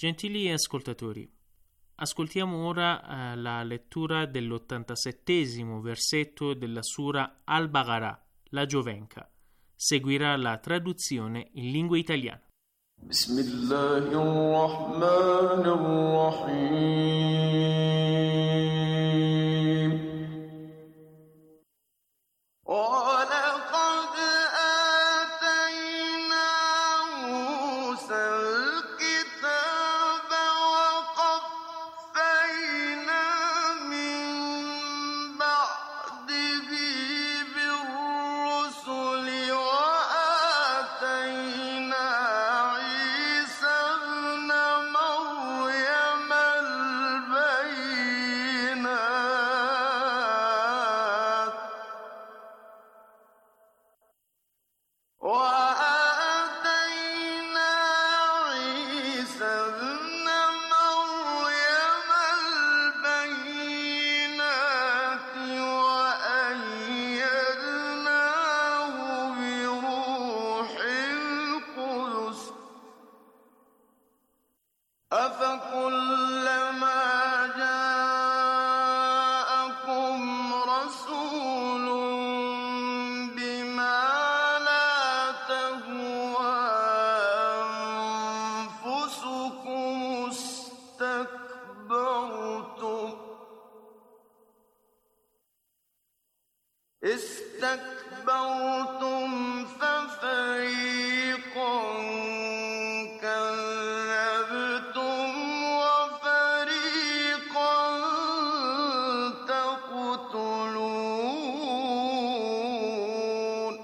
Gentili ascoltatori, ascoltiamo ora la lettura dell'87° versetto della Sura Al-Baqarah, la Giovenca. Seguirà la traduzione in lingua italiana. Bismillahirrahmanirrahim. استكبرتم ففريقا كذبتم وفريقا تقتلون.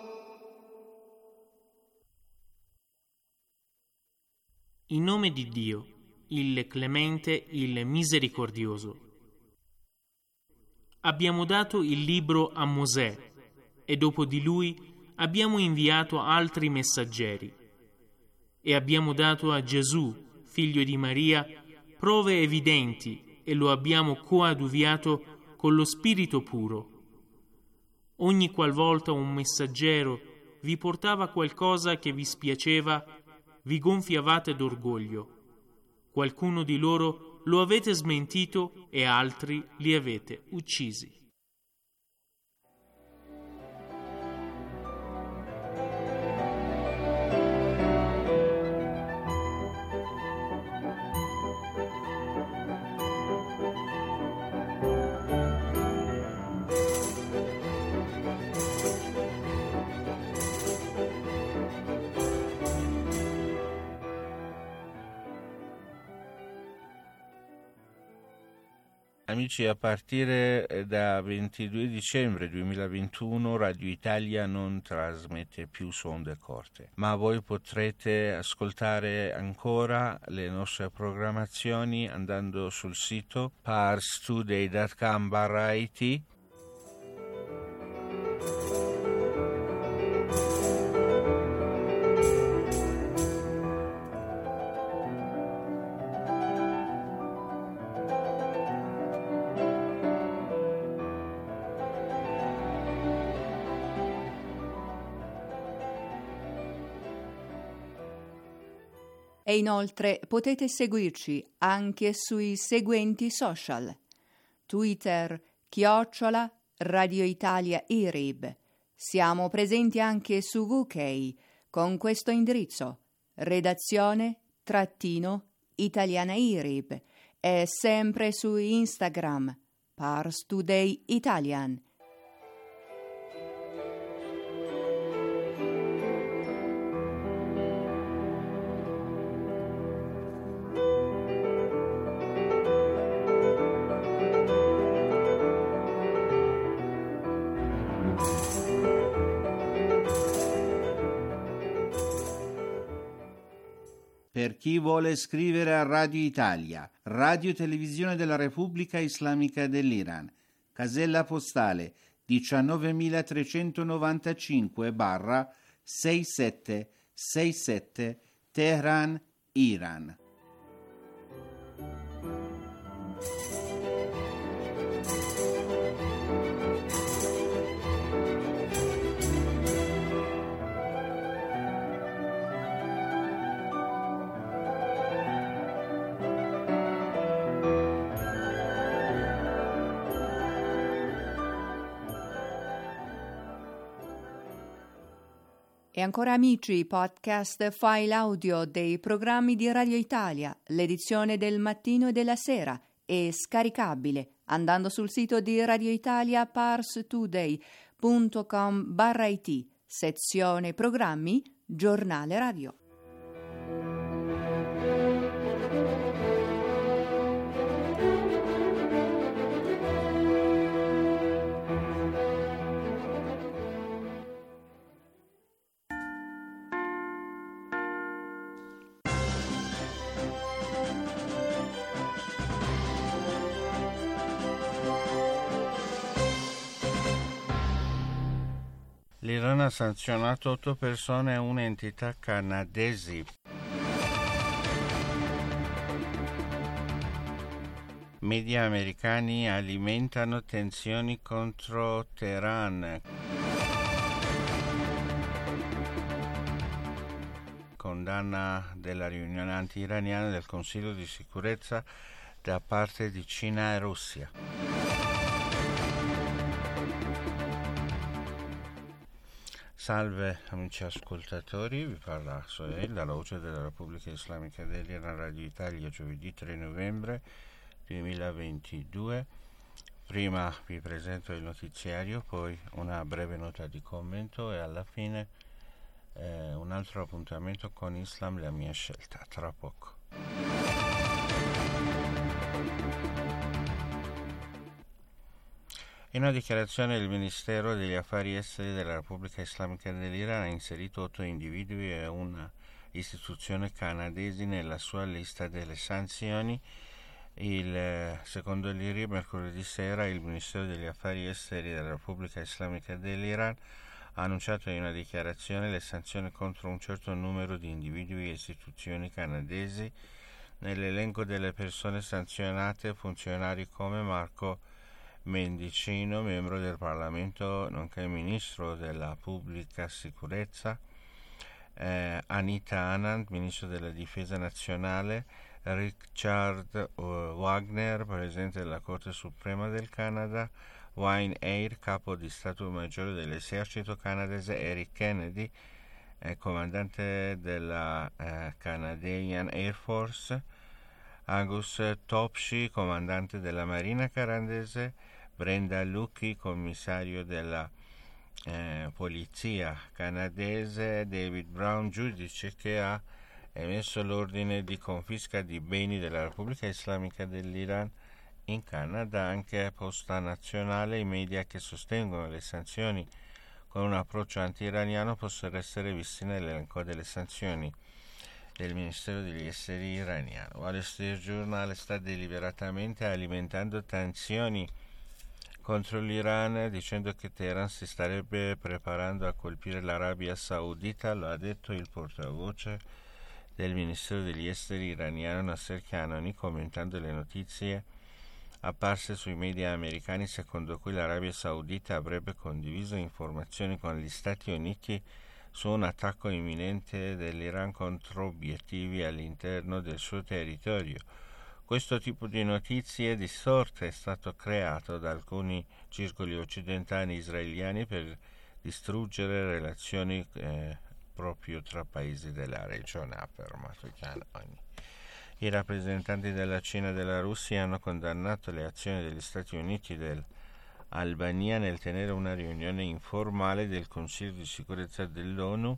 In nome di Dio, il Clemente, il Misericordioso. Abbiamo dato il libro a Mosè e dopo di lui abbiamo inviato altri messaggeri e abbiamo dato a Gesù, figlio di Maria, prove evidenti e lo abbiamo coadiuviato con lo Spirito puro. Ogni qualvolta un messaggero vi portava qualcosa che vi spiaceva, vi gonfiavate d'orgoglio. Qualcuno di loro lo avete smentito e altri li avete uccisi. Amici, a partire da 22 dicembre 2021 Radio Italia non trasmette più su onde corte, ma voi potrete ascoltare ancora le nostre programmazioni andando sul sito parstoday.com/it. E inoltre potete seguirci anche sui seguenti social: Twitter @Radio Italia IRIB. Siamo presenti anche su VK con questo indirizzo: redazione-italiana IRIB, e sempre su Instagram Pars Today Italian. Per chi vuole scrivere a Radio Italia, Radio Televisione della Repubblica Islamica dell'Iran, casella postale 19.395/6767 Teheran, Iran. E ancora amici, podcast file audio dei programmi di Radio Italia, l'edizione del mattino e della sera è scaricabile andando sul sito di Radio Italia parstoday.com/it, sezione programmi, giornale radio. L'Iran ha sanzionato 8 persone e un'entità canadesi. Media americani alimentano tensioni contro Teheran. Condanna della riunione anti-iraniana del Consiglio di sicurezza da parte di Cina e Russia. Salve amici ascoltatori, vi parla Sohail dalla voce della Repubblica Islamica dell'Iran, Radio Italia, giovedì 3 novembre 2022. Prima vi presento il notiziario, poi una breve nota di commento e alla fine un altro appuntamento con Islam, la mia scelta, tra poco. In una dichiarazione il Ministero degli Affari Esteri della Repubblica Islamica dell'Iran ha inserito 8 individui e una istituzione canadesi nella sua lista delle sanzioni. Secondo l'IRI, mercoledì sera il Ministero degli Affari Esteri della Repubblica Islamica dell'Iran ha annunciato in una dichiarazione le sanzioni contro un certo numero di individui e istituzioni canadesi. Nell'elenco delle persone sanzionate funzionari come Marco Mendicino, membro del Parlamento nonché ministro della Pubblica Sicurezza, Anita Anand, ministro della Difesa Nazionale, Richard Wagner, presidente della Corte Suprema del Canada, Wayne Eyre, capo di Stato Maggiore dell'esercito canadese, Eric Kennedy, comandante della Canadian Air Force, Angus Topshee, comandante della Marina canadese, Brenda Lucchi, commissario della polizia canadese, David Brown, giudice che ha emesso l'ordine di confisca di beni della Repubblica Islamica dell'Iran in Canada. Anche Posta Nazionale, i media che sostengono le sanzioni con un approccio anti-iraniano possono essere visti nell'elenco delle sanzioni del Ministero degli Esteri iraniano. Wall Street Journal sta deliberatamente alimentando tensioni contro l'Iran, dicendo che Teheran si starebbe preparando a colpire l'Arabia Saudita, lo ha detto il portavoce del Ministero degli Esteri iraniano Nasser Kanani, commentando le notizie apparse sui media americani secondo cui l'Arabia Saudita avrebbe condiviso informazioni con gli Stati Uniti su un attacco imminente dell'Iran contro obiettivi all'interno del suo territorio. Questo tipo di notizie distorte è stato creato da alcuni circoli occidentali israeliani per distruggere relazioni proprio tra paesi della regione, ha affermato Kanani. I rappresentanti della Cina e della Russia hanno condannato le azioni degli Stati Uniti e dell'Albania nel tenere una riunione informale del Consiglio di sicurezza dell'ONU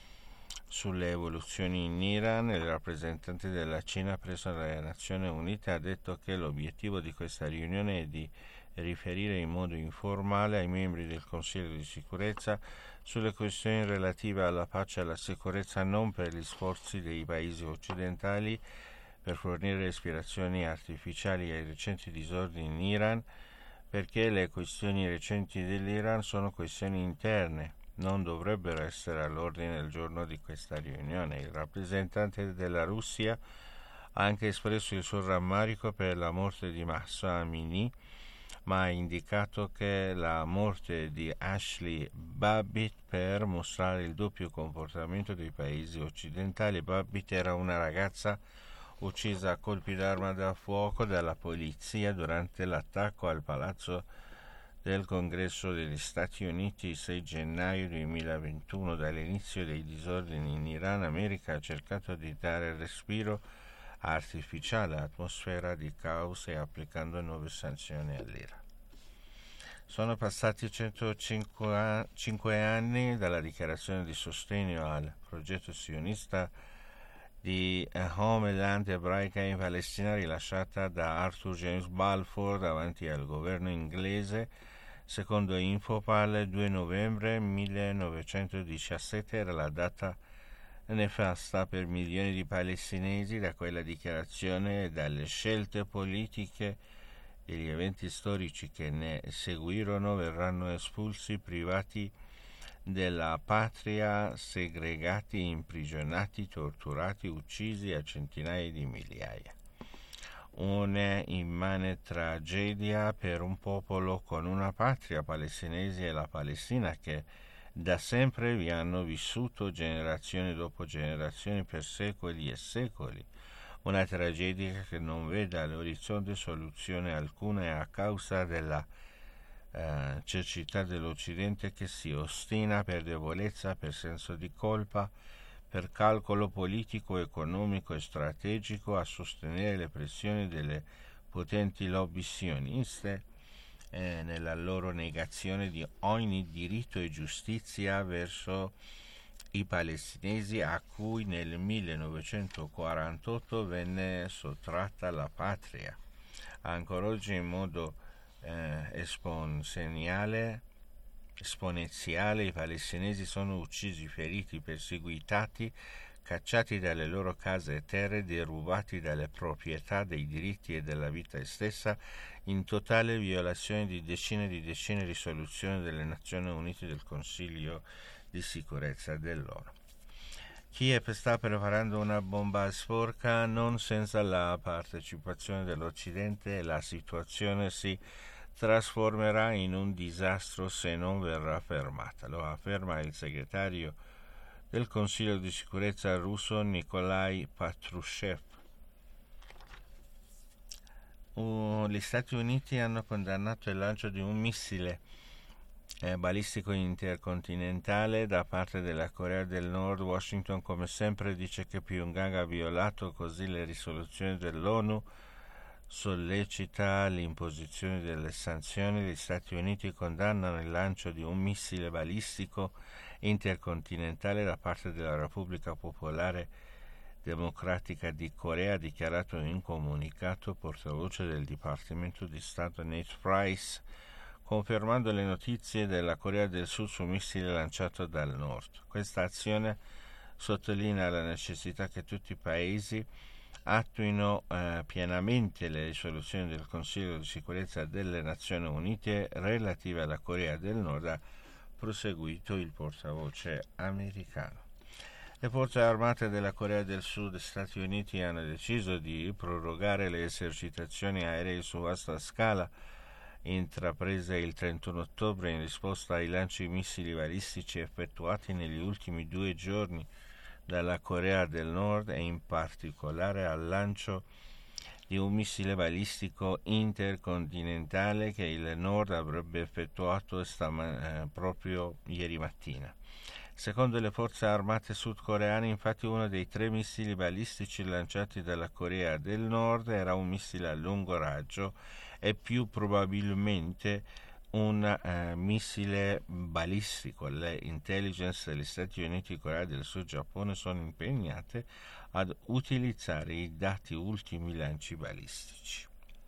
sulle evoluzioni in Iran. Il rappresentante della Cina presso le Nazioni Unite ha detto che l'obiettivo di questa riunione è di riferire in modo informale ai membri del Consiglio di sicurezza sulle questioni relative alla pace e alla sicurezza, non per gli sforzi dei paesi occidentali per fornire ispirazioni artificiali ai recenti disordini in Iran, perché le questioni recenti dell'Iran sono questioni interne, non dovrebbero essere all'ordine del giorno di questa riunione. Il rappresentante della Russia ha anche espresso il suo rammarico per la morte di Mahsa Amini, ma ha indicato che la morte di Ashley Babbitt per mostrare il doppio comportamento dei paesi occidentali. Babbitt era una ragazza uccisa a colpi d'arma da fuoco dalla polizia durante l'attacco al palazzo del Congresso degli Stati Uniti 6 gennaio 2021. Dall'inizio dei disordini in Iran, America ha cercato di dare respiro artificiale all'atmosfera di caos e applicando nuove sanzioni all'Iran. Sono passati 105 anni dalla dichiarazione di sostegno al progetto sionista di Homeland ebraica in Palestina rilasciata da Arthur James Balfour davanti al governo inglese. Secondo Infopal, 2 novembre 1917 era la data nefasta per milioni di palestinesi. Da quella dichiarazione e dalle scelte politiche e gli eventi storici che ne seguirono verranno espulsi, privati della patria, segregati, imprigionati, torturati, uccisi a centinaia di migliaia. Un'immane tragedia per un popolo con una patria, palestinesi e la Palestina, che da sempre vi hanno vissuto generazioni dopo generazioni per secoli e secoli. Una tragedia che non vede all'orizzonte soluzione alcuna e a causa della cecità dell'Occidente, che si ostina per debolezza, per senso di colpa, per calcolo politico, economico e strategico a sostenere le pressioni delle potenti lobby sioniste nella loro negazione di ogni diritto e giustizia verso i palestinesi, a cui nel 1948 venne sottratta la patria. Ancora oggi in modo esponenziale i palestinesi sono uccisi, feriti, perseguitati, cacciati dalle loro case e terre, derubati dalle proprietà, dei diritti e della vita stessa, in totale violazione di decine di risoluzioni delle Nazioni Unite del Consiglio di sicurezza dell'ONU. Kiev sta preparando una bomba sporca non senza la partecipazione dell'Occidente e la situazione si trasformerà in un disastro se non verrà fermata. Lo afferma il segretario del Consiglio di sicurezza russo Nikolai Patrushev. Gli Stati Uniti hanno condannato il lancio di un missile balistico intercontinentale da parte della Corea del Nord. Washington, come sempre, dice che Pyongyang ha violato così le risoluzioni dell'ONU, sollecita l'imposizione delle sanzioni. Gli Stati Uniti condannano il lancio di un missile balistico intercontinentale da parte della Repubblica Popolare Democratica di Corea, ha dichiarato in un comunicato portavoce del Dipartimento di Stato Nate Price, confermando le notizie della Corea del Sud su un missile lanciato dal nord. Questa azione sottolinea la necessità che tutti i paesi attuino pienamente le risoluzioni del Consiglio di sicurezza delle Nazioni Unite relative alla Corea del Nord, ha proseguito il portavoce americano. Le forze armate della Corea del Sud e Stati Uniti hanno deciso di prorogare le esercitazioni aeree su vasta scala intraprese il 31 ottobre in risposta ai lanci missili balistici effettuati negli ultimi 2 giorni dalla Corea del Nord, e in particolare al lancio di un missile balistico intercontinentale che il Nord avrebbe effettuato proprio ieri mattina. Secondo le forze armate sudcoreane, infatti, uno dei 3 missili balistici lanciati dalla Corea del Nord era un missile a lungo raggio e più probabilmente un missile balistico. Le intelligence degli Stati Uniti, Corea del Sud e Giappone sono impegnate ad utilizzare i dati ultimi lanci balistici.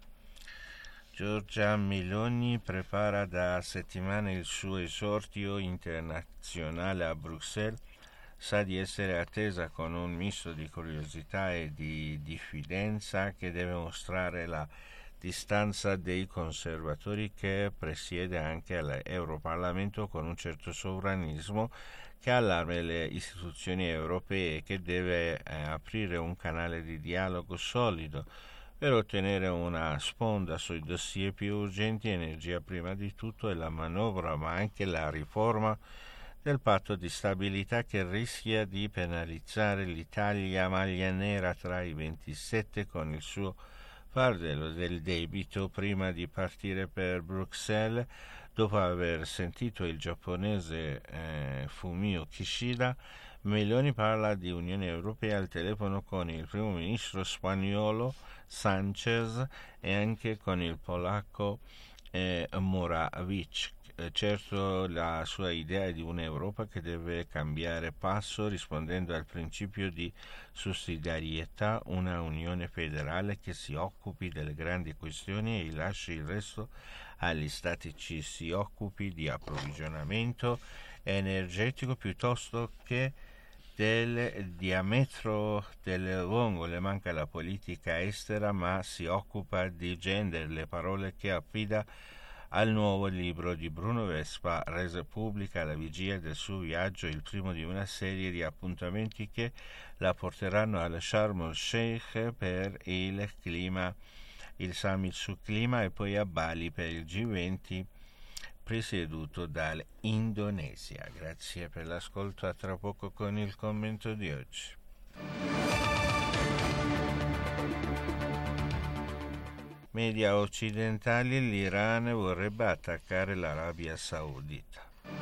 Giorgia Meloni prepara da settimane il suo esordio internazionale a Bruxelles. Sa di essere attesa con un misto di curiosità e di diffidenza, che deve mostrare la distanza dei conservatori, che presiede anche all'Europarlamento con un certo sovranismo che allarma le istituzioni europee e che deve aprire un canale di dialogo solido per ottenere una sponda sui dossier più urgenti: energia prima di tutto, e la manovra, ma anche la riforma del patto di stabilità, che rischia di penalizzare l'Italia maglia nera tra i 27 con il suo fardello del debito prima di partire per Bruxelles. Dopo aver sentito il giapponese Fumio Kishida, Meloni parla di Unione Europea al telefono con il primo ministro spagnolo Sanchez e anche con il polacco Morawiecki. Certo, la sua idea è di un'Europa che deve cambiare passo rispondendo al principio di sussidiarietà, una unione federale che si occupi delle grandi questioni e lasci il resto agli stati, ci si occupi di approvvigionamento energetico piuttosto che del diametro delle vongole. Manca la politica estera, ma si occupa di gender, le parole che affida al nuovo libro di Bruno Vespa, rese pubblica alla vigilia del suo viaggio, il primo di una serie di appuntamenti che la porteranno al Sharm el-Sheikh per il summit sul clima e poi a Bali per il G20 presieduto dall'Indonesia. Grazie per l'ascolto, a tra poco con il commento di oggi. Media occidentali: l'Iran vorrebbe attaccare l'Arabia Saudita.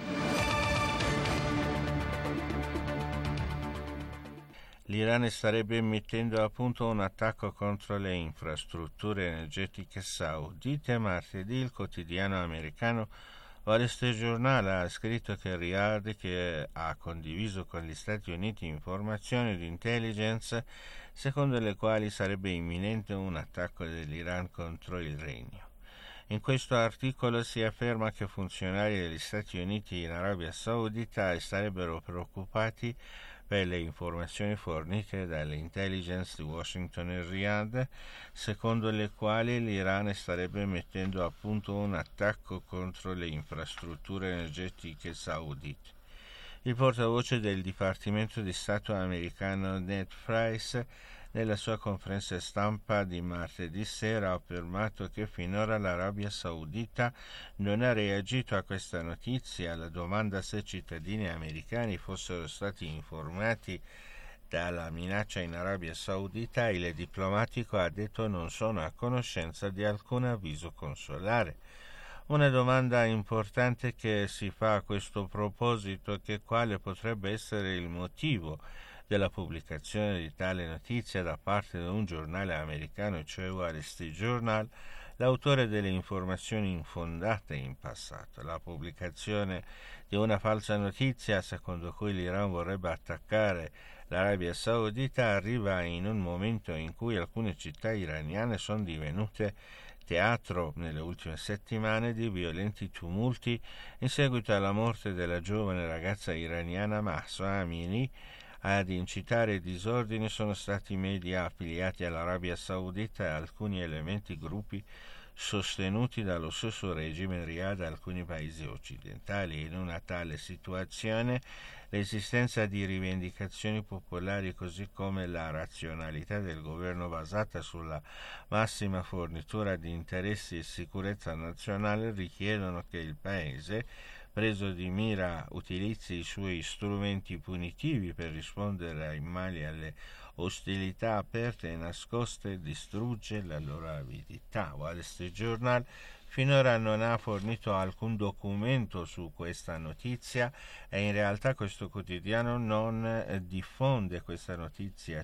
L'Iran starebbe mettendo a punto un attacco contro le infrastrutture energetiche saudite. Martedì il quotidiano americano Wall Street Journal ha scritto che Riyadh, che ha condiviso con gli Stati Uniti informazioni di intelligence secondo le quali sarebbe imminente un attacco dell'Iran contro il regno. In questo articolo si afferma che funzionari degli Stati Uniti in Arabia Saudita sarebbero preoccupati per le informazioni fornite dalle intelligence di Washington e Riyadh, secondo le quali l'Iran starebbe mettendo a punto un attacco contro le infrastrutture energetiche saudite. Il portavoce del Dipartimento di Stato americano Ned Price, nella sua conferenza stampa di martedì sera, ha affermato che finora l'Arabia Saudita non ha reagito a questa notizia. Alla domanda se cittadini americani fossero stati informati dalla minaccia in Arabia Saudita, il diplomatico ha detto: non sono a conoscenza di alcun avviso consolare. Una domanda importante che si fa a questo proposito è che quale potrebbe essere il motivo della pubblicazione di tale notizia da parte di un giornale americano, cioè Wall Street Journal, l'autore delle informazioni infondate in passato. La pubblicazione di una falsa notizia secondo cui l'Iran vorrebbe attaccare l'Arabia Saudita arriva in un momento in cui alcune città iraniane sono divenute teatro nelle ultime settimane di violenti tumulti in seguito alla morte della giovane ragazza iraniana Mahsa Amini. Ad incitare i disordini sono stati media affiliati all'Arabia Saudita e alcuni elementi gruppi sostenuti dallo stesso regime in Riyadh e alcuni paesi occidentali. In una tale situazione l'esistenza di rivendicazioni popolari così come la razionalità del governo basata sulla massima fornitura di interessi e sicurezza nazionale richiedono che il paese, preso di mira, utilizzi i suoi strumenti punitivi per rispondere ai mali e alle ostilità aperte e nascoste e distrugge la loro avidità. Wall Street Journal finora non ha fornito alcun documento su questa notizia e in realtà questo quotidiano non diffonde questa notizia,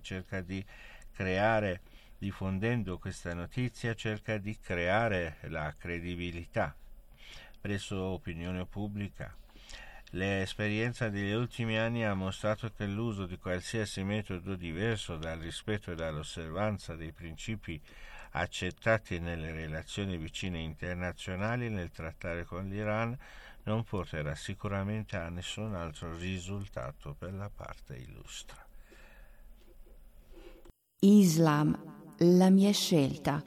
diffondendo questa notizia cerca di creare la credibilità presso l'opinione pubblica. L'esperienza degli ultimi anni ha mostrato che l'uso di qualsiasi metodo diverso dal rispetto e dall'osservanza dei principi accettati nelle relazioni vicine internazionali nel trattare con l'Iran non porterà sicuramente a nessun altro risultato per la parte illustra. Islam, la mia scelta.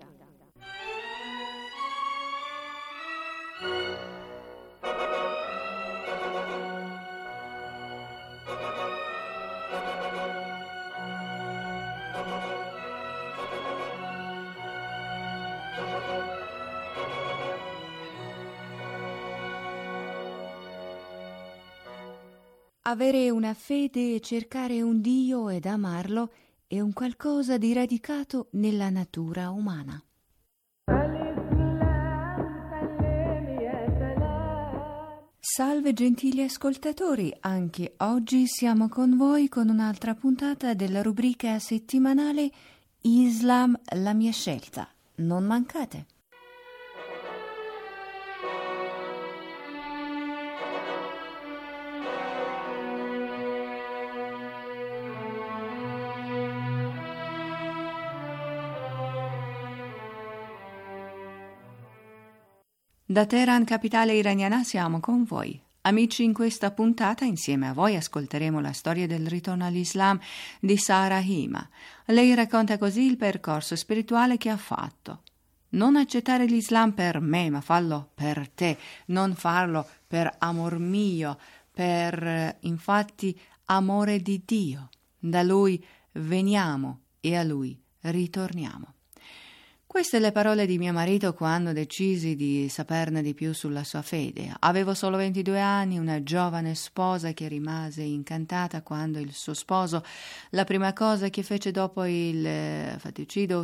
Avere una fede e cercare un Dio ed amarlo è un qualcosa di radicato nella natura umana. Salve gentili ascoltatori, anche oggi siamo con voi con un'altra puntata della rubrica settimanale Islam, la mia scelta. Non mancate! Da Teheran, capitale iraniana, siamo con voi. Amici, in questa puntata insieme a voi ascolteremo la storia del ritorno all'Islam di Sara Hima. Lei racconta così il percorso spirituale che ha fatto. Non accettare l'Islam per me, ma fallo per te, non farlo per amor mio, per infatti amore di Dio. Da Lui veniamo e a Lui ritorniamo. Queste le parole di mio marito quando decisi di saperne di più sulla sua fede. Avevo solo 22 anni, una giovane sposa che rimase incantata quando il suo sposo, la prima cosa che fece dopo il faticidio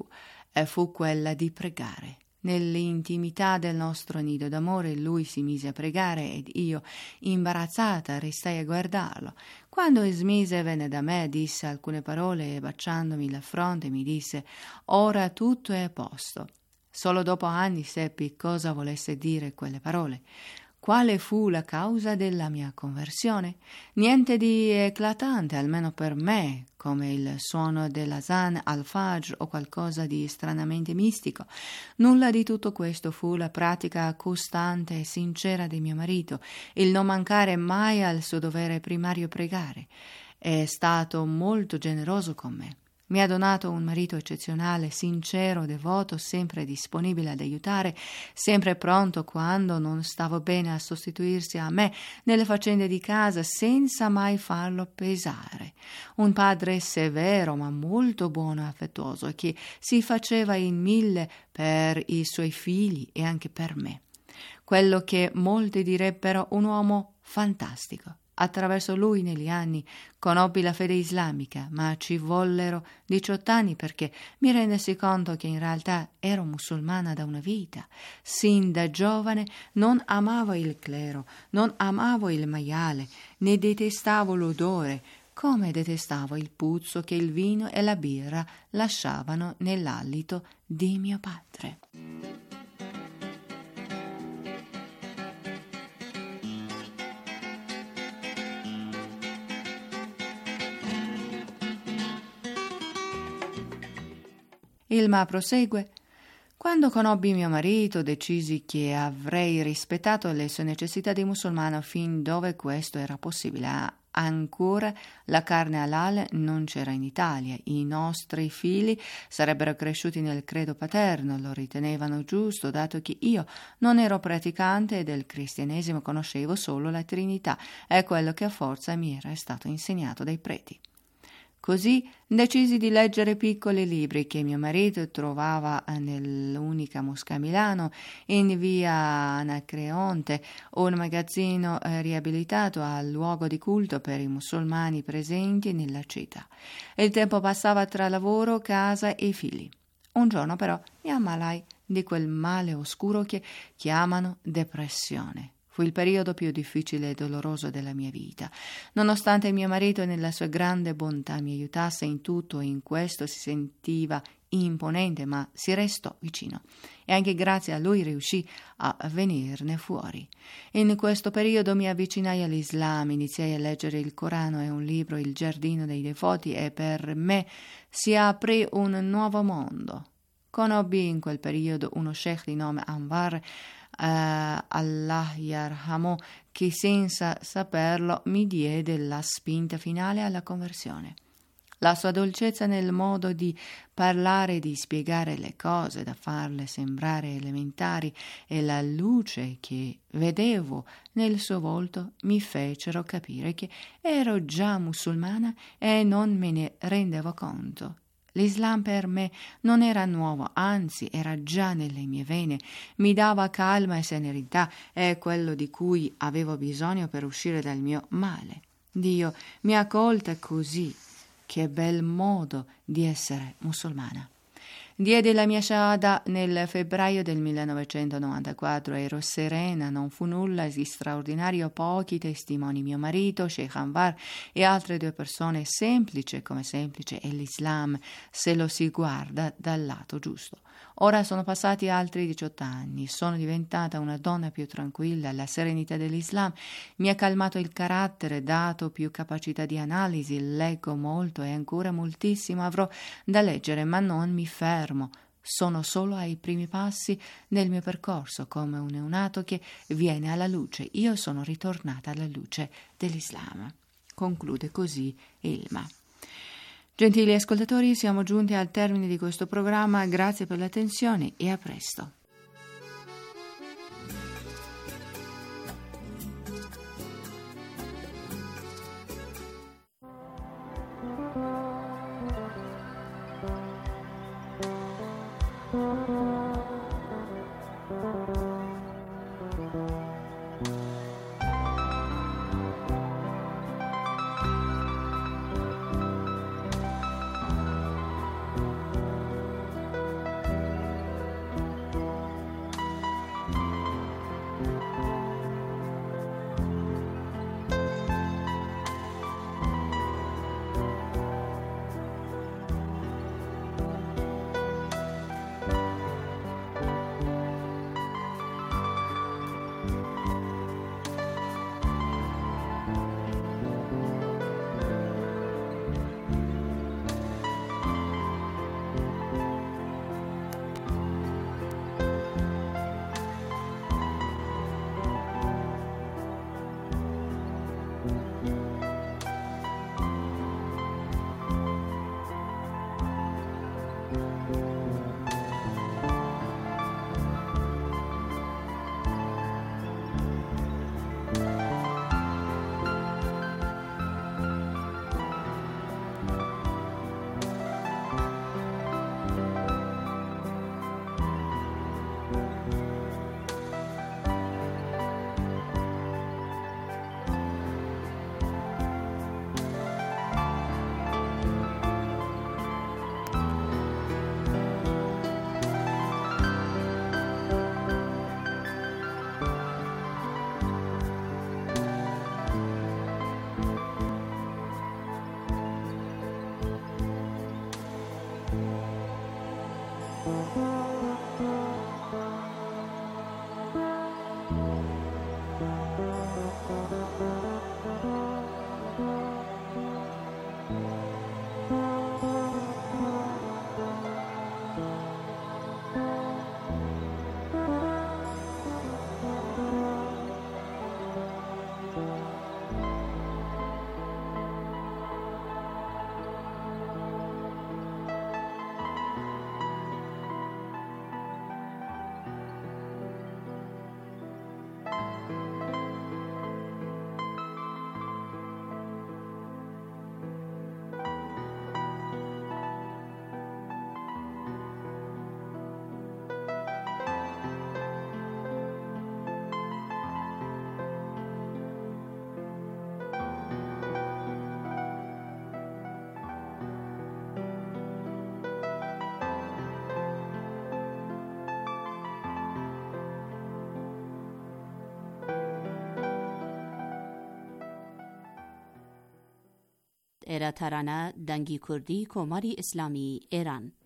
fu quella di pregare. Nell'intimità del nostro nido d'amore lui si mise a pregare ed io, imbarazzata, restai a guardarlo. Quando smise venne da me, disse alcune parole e baciandomi la fronte mi disse: «Ora tutto è a posto». Solo dopo anni seppi cosa volesse dire quelle parole. Quale fu la causa della mia conversione? Niente di eclatante, almeno per me, come il suono dell'azan al-Fajr o qualcosa di stranamente mistico. Nulla di tutto questo fu la pratica costante e sincera di mio marito, il non mancare mai al suo dovere primario pregare. È stato molto generoso con me. Mi ha donato un marito eccezionale, sincero, devoto, sempre disponibile ad aiutare, sempre pronto quando non stavo bene a sostituirsi a me nelle faccende di casa senza mai farlo pesare. Un padre severo ma molto buono e affettuoso che si faceva in mille per i suoi figli e anche per me. Quello che molti direbbero un uomo fantastico. Attraverso lui negli anni conobbi la fede islamica, ma ci vollero 18 anni perché mi rendessi conto che in realtà ero musulmana da una vita. Sin da giovane non amavo il clero, non amavo il maiale, ne detestavo l'odore, come detestavo il puzzo che il vino e la birra lasciavano nell'alito di mio padre. Ilma prosegue: quando conobbi mio marito decisi che avrei rispettato le sue necessità di musulmano fin dove questo era possibile. Ancora la carne halal non c'era in Italia, i nostri figli sarebbero cresciuti nel credo paterno, lo ritenevano giusto dato che io non ero praticante e del cristianesimo conoscevo solo la Trinità e quello che a forza mi era stato insegnato dai preti. Così decisi di leggere piccoli libri che mio marito trovava nell'Unica Mosca a Milano, in via Anacreonte, un magazzino riabilitato al luogo di culto per i musulmani presenti nella città. Il tempo passava tra lavoro, casa e figli. Un giorno però mi ammalai di quel male oscuro che chiamano depressione. Fu il periodo più difficile e doloroso della mia vita. Nonostante mio marito nella sua grande bontà mi aiutasse in tutto e in questo si sentiva imponente, ma si restò vicino e anche grazie a lui riuscì a venirne fuori. In questo periodo mi avvicinai all'Islam, iniziai a leggere il Corano e un libro, Il giardino dei devoti, e per me si aprì un nuovo mondo. Conobbi in quel periodo uno sheikh di nome Anwar, Allah yarhamu, che senza saperlo mi diede la spinta finale alla conversione. La sua dolcezza nel modo di parlare e di spiegare le cose, da farle sembrare elementari, e la luce che vedevo nel suo volto mi fecero capire che ero già musulmana e non me ne rendevo conto. L'Islam per me non era nuovo, anzi era già nelle mie vene, mi dava calma e serenità, è quello di cui avevo bisogno per uscire dal mio male. Dio mi ha accolta così, che bel modo di essere musulmana. Diedi la mia shahada nel febbraio del 1994, ero serena, non fu nulla di straordinario, pochi testimoni, mio marito, Sheikh Anwar e altre 2 persone, semplice come semplice è l'Islam se lo si guarda dal lato giusto. Ora sono passati altri 18 anni, sono diventata una donna più tranquilla, la serenità dell'Islam mi ha calmato il carattere, dato più capacità di analisi, leggo molto e ancora moltissimo avrò da leggere, ma non mi fermo. Sono solo ai primi passi nel mio percorso, come un neonato che viene alla luce. Io sono ritornata alla luce dell'Islam. Conclude così Ilma. Gentili ascoltatori, siamo giunti al termine di questo programma. Grazie per l'attenzione e a presto. era tarana dangi kurdی کماری اسلامی ایران